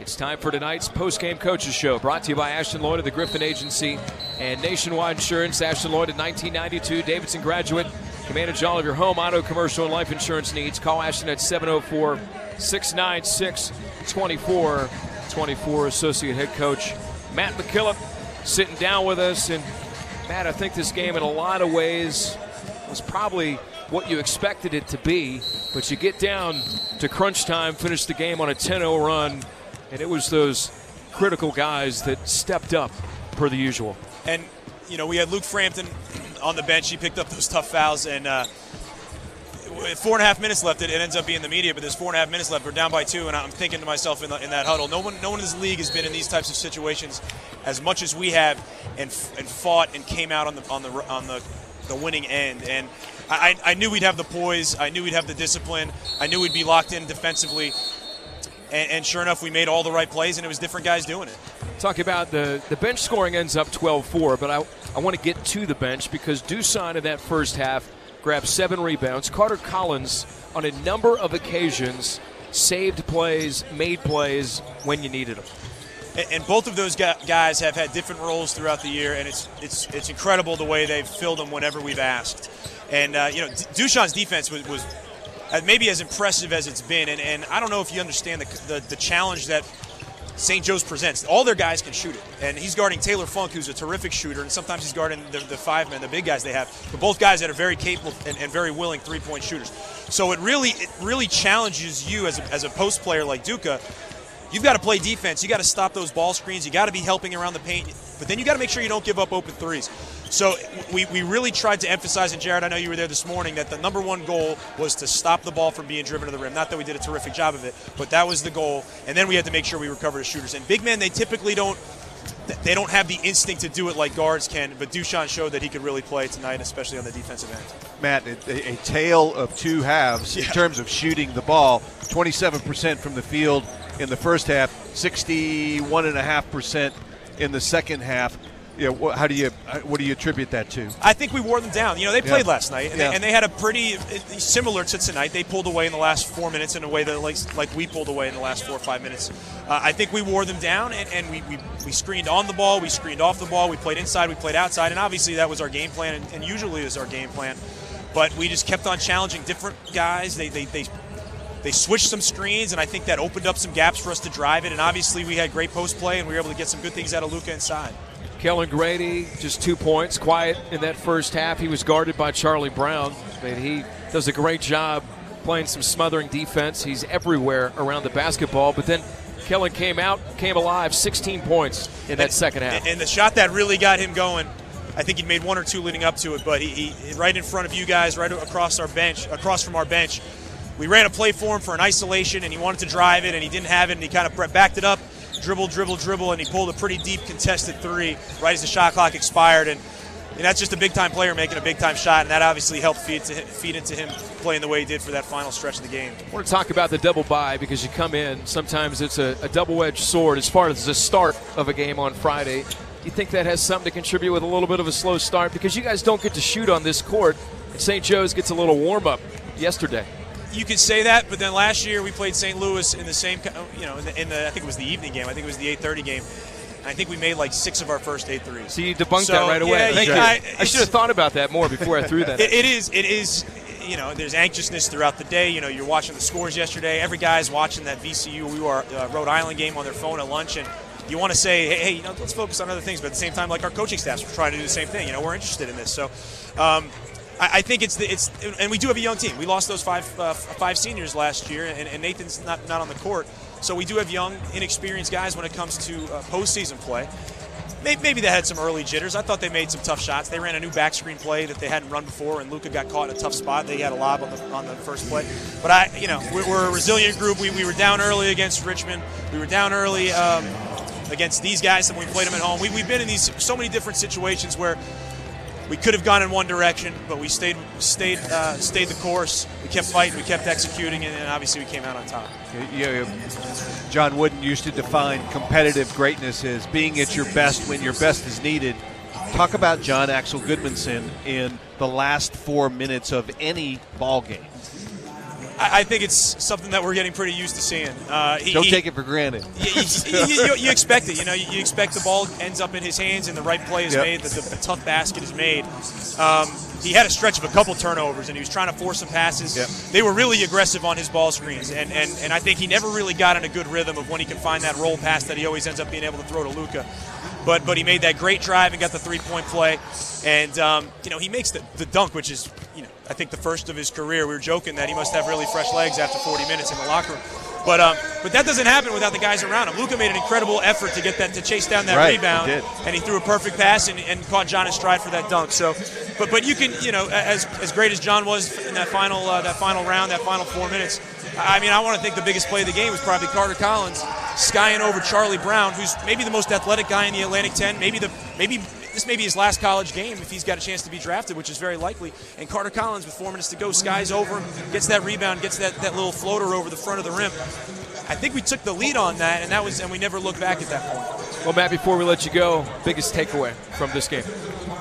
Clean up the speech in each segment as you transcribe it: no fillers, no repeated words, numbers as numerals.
It's time for tonight's post-game coaches show, brought to you by Ashton Lloyd of the Griffin Agency and Nationwide Insurance. Ashton Lloyd, a 1992 Davidson graduate, can manage all of your home, auto, commercial, and life insurance needs. Call Ashton at 704-696-2424. Associate head coach Matt McKillop sitting down with us. And Matt, I think this game in a lot of ways was probably what you expected it to be, but you get down to crunch time, finish the game on a 10-0 run, and it was those critical guys that stepped up per the usual. And, you know, we had Luke Frampton on the bench. He picked up those tough fouls, and 4.5 minutes left. It ends up being the media, but there's 4.5 minutes left. We're down by 2, and I'm thinking to myself in that huddle, no one in this league has been in these types of situations as much as we have, and fought and came out on the winning end. And I knew we'd have the poise. I knew we'd have the discipline. I knew we'd be locked in defensively. And sure enough, we made all the right plays, and it was different guys doing it. Talk about the bench scoring ends up 12-4, but I want to get to the bench because Dusan in that first half grabbed 7 rebounds. Carter Collins, on a number of occasions, saved plays, made plays when you needed them. And both of those guys have had different roles throughout the year, and it's incredible the way they've filled them whenever we've asked. And, Dusan's defense was maybe as impressive as it's been, and I don't know if you understand the challenge that St. Joe's presents. All their guys can shoot it, and he's guarding Taylor Funk, who's a terrific shooter, and sometimes he's guarding the 5 men, the big guys they have, but both guys that are very capable and very willing three-point shooters. So it really challenges you as a post player like Duca. You've got to play defense. You got to stop those ball screens. You got to be helping around the paint, but then you got to make sure you don't give up open threes. So we really tried to emphasize, and Jared, I know you were there this morning, that the number one goal was to stop the ball from being driven to the rim. Not that we did a terrific job of it, but that was the goal. And then we had to make sure we recovered as shooters. And big men, they typically don't have the instinct to do it like guards can, but Dusan showed that he could really play tonight, especially on the defensive end. Matt, a tale of two halves in terms of shooting the ball. 27% from the field in the first half, 61.5% in the second half. What do you attribute that to? I think we wore them down. They played last night, and they had a pretty similar to tonight. They pulled away in the last 4 minutes in a way that like we pulled away in the last 4 or 5 minutes. I think we wore them down, and we screened on the ball, we screened off the ball, we played inside, we played outside, and obviously that was our game plan, and usually is our game plan. But we just kept on challenging different guys. They switched some screens, and I think that opened up some gaps for us to drive it. And obviously we had great post play, and we were able to get some good things out of Luka inside. Kellen Grady, just 2 points, quiet in that first half. He was guarded by Charlie Brown. He does a great job playing some smothering defense. He's everywhere around the basketball. But then Kellen came alive, 16 points in that second half. And the shot that really got him going, I think he made 1 or 2 leading up to it, but he right in front of you guys, right across from our bench, we ran a play for him for an isolation, and he wanted to drive it, and he didn't have it, and he kind of backed it up, dribble, and he pulled a pretty deep contested 3 right as the shot clock expired. And that's just a big-time player making a big-time shot, and that obviously helped feed into him playing the way he did for that final stretch of the game. I want to talk about the double bye because you come in, sometimes it's a double-edged sword as far as the start of a game on Friday. Do you think that has something to contribute with a little bit of a slow start? Because you guys don't get to shoot on this court, and St. Joe's gets a little warm-up yesterday. You could say that, but then last year we played St. Louis in the same, in the I think it was the evening game. I think it was the 8:30 game. And I think we made like 6 of our first 8 threes. So you debunked that right away. Yeah, I should have thought about that more before I threw that. It is. There's anxiousness throughout the day. You're watching the scores yesterday. Every guy's watching that VCU Rhode Island game on their phone at lunch, and you want to say, hey, let's focus on other things. But at the same time, like our coaching staffs, we're trying to do the same thing. We're interested in this. So. I think and we do have a young team. We lost those five seniors last year, and Nathan's not on the court. So we do have young, inexperienced guys when it comes to postseason play. Maybe they had some early jitters. I thought they made some tough shots. They ran a new back screen play that they hadn't run before, and Luka got caught in a tough spot. They had a lob on the first play. But we're a resilient group. We were down early against Richmond. We were down early against these guys when we played them at home. We've been in so many different situations where we could have gone in one direction, but we stayed the course. We kept fighting, we kept executing, and obviously we came out on top. John Wooden used to define competitive greatness as being at your best when your best is needed. Talk about John Axel Goodmanson in the last 4 minutes of any ball game. I think it's something that we're getting pretty used to seeing. Don't take it for granted. You expect it. You expect the ball ends up in his hands and the right play is made, the tough basket is made. He had a stretch of a couple turnovers, and he was trying to force some passes. Yep. They were really aggressive on his ball screens, and I think he never really got in a good rhythm of when he can find that roll pass that he always ends up being able to throw to Luka. But he made that great drive and got the three-point play. And, he makes the dunk, which is, I think the first of his career. We were joking that he must have really fresh legs after 40 minutes in the locker room. But that doesn't happen without the guys around him. Luka made an incredible effort to get that, to chase down that rebound, and he threw a perfect pass and caught John in stride for that dunk. So, but you can, as great as John was in that final round, that final 4 minutes. I mean, I want to think the biggest play of the game was probably Carter Collins skying over Charlie Brown, who's maybe the most athletic guy in the Atlantic 10. This may be his last college game if he's got a chance to be drafted, which is very likely. And Carter Collins, with 4 minutes to go, skies over, gets that rebound, gets that little floater over the front of the rim. I think we took the lead on that, and we never looked back at that point. Well, Matt, before we let you go, biggest takeaway from this game?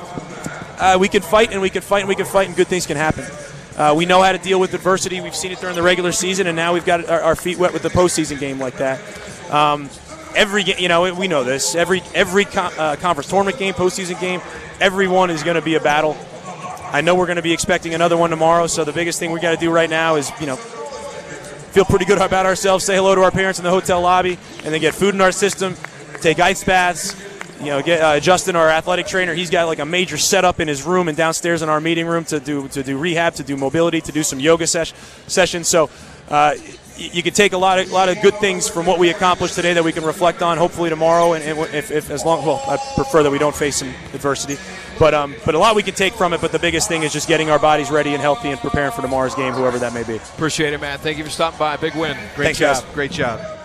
We can fight, and we can fight, and we can fight, and good things can happen. We know how to deal with adversity. We've seen it during the regular season, and now we've got our feet wet with the postseason game like that. Every game, we know this. Every conference tournament game, postseason game, everyone is going to be a battle. I know we're going to be expecting another one tomorrow. So the biggest thing we got to do right now is, feel pretty good about ourselves, say hello to our parents in the hotel lobby, and then get food in our system, take ice baths. Get Justin, our athletic trainer. He's got like a major setup in his room and downstairs in our meeting room to do rehab, to do mobility, to do some yoga sessions. So you can take a lot of good things from what we accomplished today that we can reflect on. Hopefully tomorrow, and if as long, well, I prefer that we don't face some adversity, but a lot we can take from it. But the biggest thing is just getting our bodies ready and healthy and preparing for tomorrow's game, whoever that may be. Appreciate it, Matt. Thank you for stopping by. Big win. Great job. Great job.